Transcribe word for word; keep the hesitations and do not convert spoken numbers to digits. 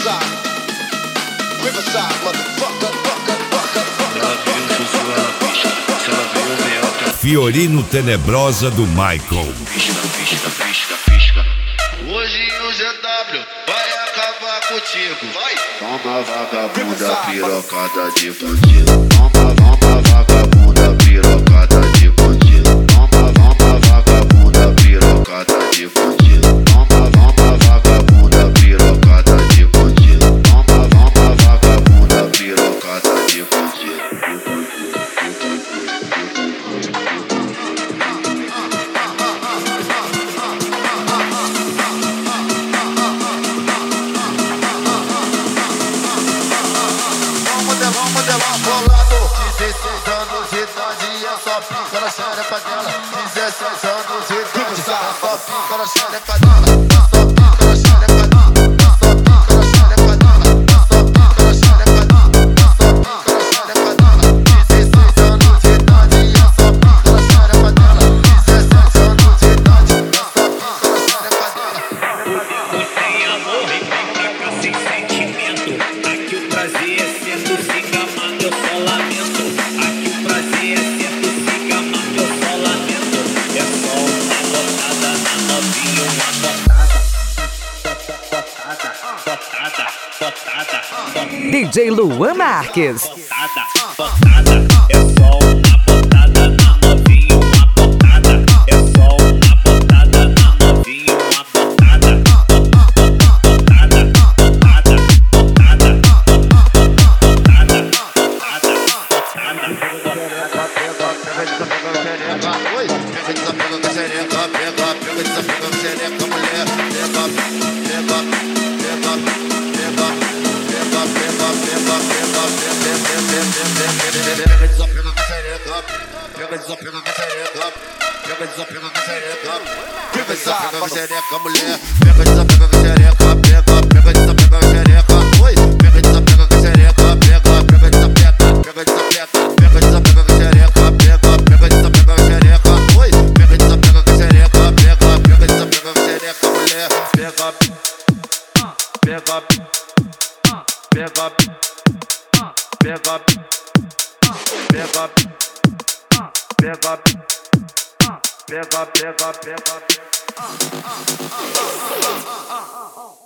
Riverside, Riverside, motherfucker, fucker, fucker, fucker. Fiorino Tenebrosa do Michael. Hoje o G W vai acabar contigo. Vai. Toma vagabunda pirocada de bandido. Toma, toma vagabunda pirocada de bandido. Toma, toma vagabunda pirocada de bandido. Toma, toma vagabunda pirocada de bandido. Toma, toma vagabunda pirocada de bandido. Vamos modelar bolado, dezesseis anos de idade, é só pica na xereca dela. dezesseis anos de idade, é só pica na xereca dela. É só pica na xereca dela. É só pica na xereca dela. É só pica na xereca dela. É só pica na xereca dela. dezesseis anos de idade, é só pica na xereca dela. dezesseis anos de idade, é só pica na xereca dela. Comigo sem amor e vem pra cá sem sentimento. Aqui o prazer é seduzir, gamar eu só lamento. Aqui o prazer é seduzir, gamar eu só lamento. É só uma botada na novinha, uma botada. Botada, botada, botada. D J Luan Marques. Botada, botada. É só uma botada na novinha, uma botada. É só uma botada na novinha, uma botada. Botada, botada, botada, botada, botada. Oi, pega desapega com a xereca, pega, pega desapega com a xereca, mulher. Pega, pega, pega, pega, pega, pega, pega, pega, pega, pega desapega com a xereca, pega desapega com a xereca, pega desapega com a xereca, pega desapega com a xereca, mulher. Pega desapega com a xereca, pega, pega desapega com a xereca. Oi, pega desapega com a xereca, pega, pega desapega, pega desapega, pega desapega com a xereca, pega, pega desapega com a xereca. Oi, pega desapega com a xereca, pega, pega desapega com a xereca, mulher. Pega, pega, pega, pega, pega, pega, pega, pega, pega, pega.